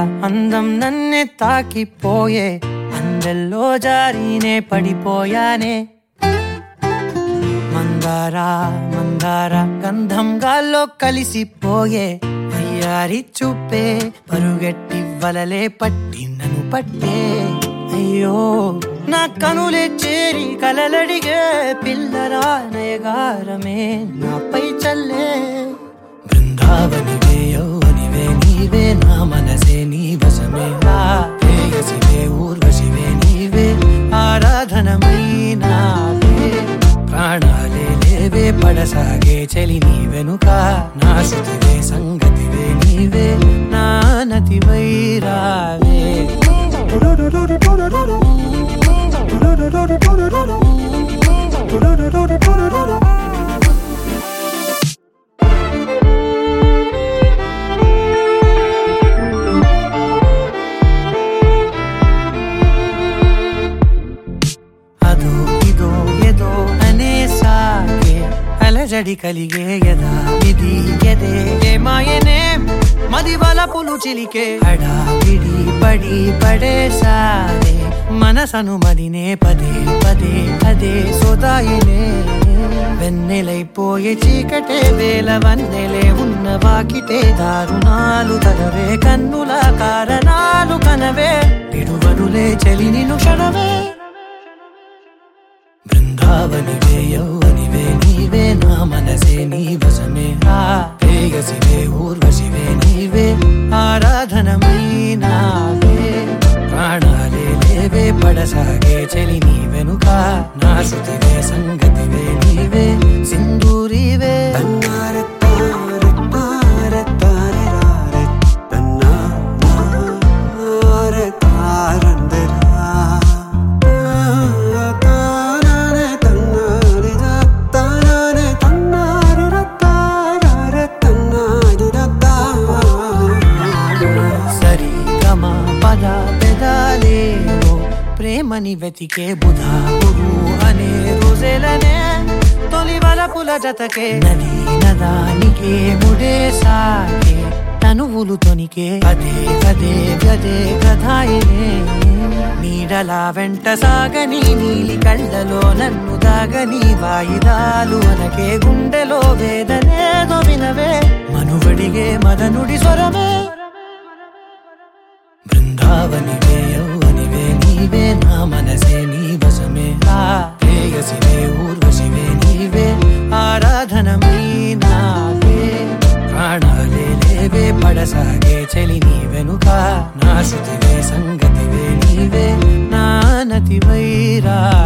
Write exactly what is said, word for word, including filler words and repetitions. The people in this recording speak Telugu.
అందం నన్నే తాకిపోయే అందెల్లో జారీనే పడిపోయానే మందార మందార గంధం గాల్లో కలిసిపోయే అయ్యారి చూపే పరుగెట్టి వలలే పట్టి నన్ను పట్టే అయ్యో నా కనులే చేరి కలలడిగే పిల్లరా నయగారమే నాపై చల్లే బృందావనివే యౌవనివే నీవే నా మనసే నీ వశమే ప్రేయసివే ఊర్వశివే నీవే ఆరాధనమై నావే ప్రాణాలే లేవే పడసాగే చలి నీ వెనుక నా శృతివే సంగతివే నీవే నా నతివై రావే అదో ఇదో ఏదో అనే సాగే అలజడి కలిగే యదా విధి ఎదే ఏమాయనే మది వలపులు చిలికే హడావిడి పడి పడేసారే మనసను మదినే పదే పదే అదే సోదాయినే వెన్నెలైపోయే చీకటే వేల వన్నెలే ఉన్న వాకిటే దారుణాలు తగవే కన్నుల కారణాలు కనవే విడువరులే చలి నిన్ను క్షణవే బృందావనివే యౌవనివే నీవే నా మనసే నీ వశమే ప్రేయసివే ఊర్వశివే నీవే ఆరాధనమై నావే ప్రాణాలే లేవే పడసాగే చలి నీ వెనుక నా శృతివే సంగతివే నీవే సింధూరివే ప్రేమని వెతికే బుధా గురు అనే రోజులనే తొలి వలపుల జతకే నది నదానికే ముడే సాగే తనువులు తొనికే అదే అదే గదే కథాయినే నీడలా వెంట సాగని నీలి కళ్ళలో నన్ను దాగని వాయిదాలు అనకే గుండెలో వేదనేదో వినవే మనువడిగే మదనుడి స్వరమే బృందావనివే యౌవనివే నీవే నా మనసే నీ వశమే ప్రేయసివే ఊర్వశివే నీవే ఆరాధనమై నావే ప్రాణాలే లేవే పడసాగే చలి నీ వెనుక నా శృతివే సంగతివే నీవే నా నతివై రా